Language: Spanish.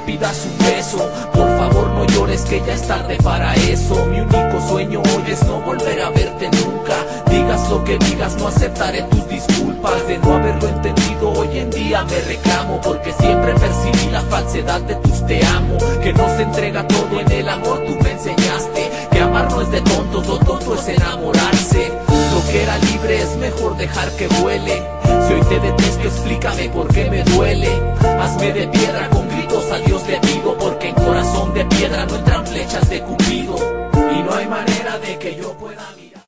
pidas un beso. Por favor no llores que ya es tarde para eso. Mi único sueño hoy es no volver a verte nunca. Digas lo que digas, no aceptaré tus disculpas. De no haberlo entendido hoy en día me reclamo, porque siempre percibí la falsedad de tus te amo. Que no se entrega todo en el amor, tú me enseñaste que amar no es de tontos, lo tonto es enamorarse. Lo que era libre es mejor dejar que vuele. Si hoy te detesto explícame por qué me duele. Hazme de piedra